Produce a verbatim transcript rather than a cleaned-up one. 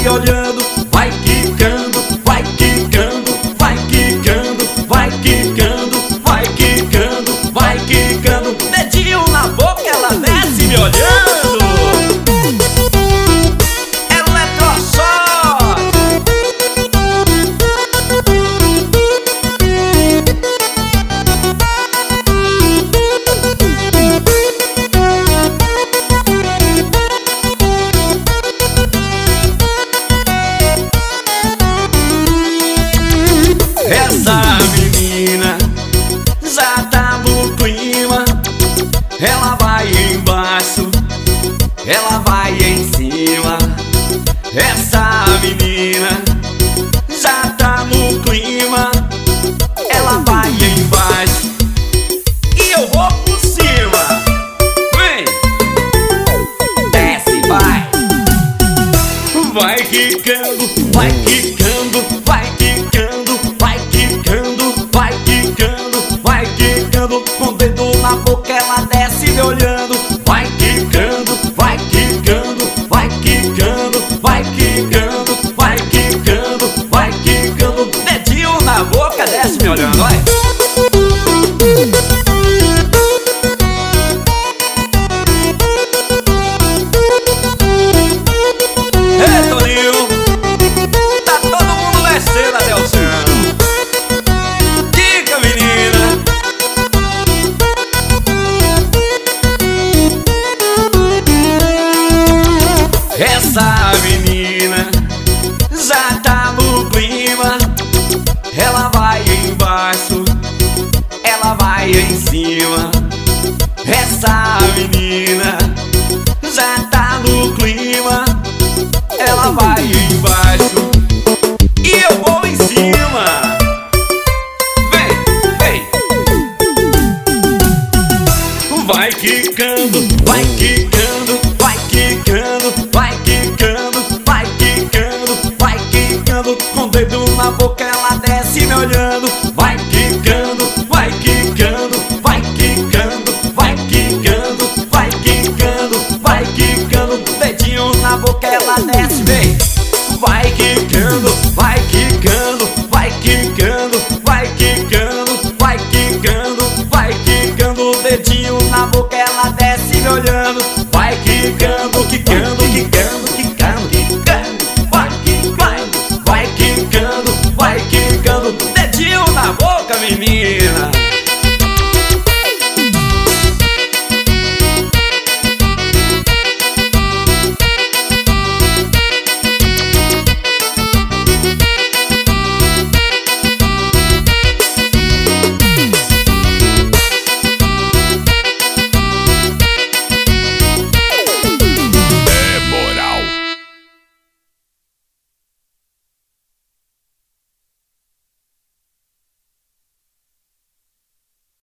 olhando. Vai quicando, vai quicando, vai quicando, vai quicando, vai quicando, vai quicando. Dedinho na boca, ela desce me olhando. Essa menina já tá no clima. Ela vai embaixo, ela vai em cima. Essa menina já tá no clima. Ela vai embaixo e eu vou por cima. Vem, desce, vai. Vai quicando, vai quicando, vai quicando, vai quicando, vai quicando, vai quicando. Com o dedo na boca ela desce me olhando. Vai quicando, vai quicando, vai quicando, vai quicando, vai quicando, vai quicando. Dedinho na boca desce me olhando, vai. Ei, Toninho, tá todo mundo descendo até o chão. Diga, menina. Essa menina já tá no clima. Ela vai embaixo, ela vai em cima. Essa menina já tá no clima. Ela vai embaixo e eu vou em cima. Vem, vem. Vai quicando, vai quicando, vai quicando, vai quicando, vai quicando, vai quicando. Com o dedo na boca ela desce me olhando.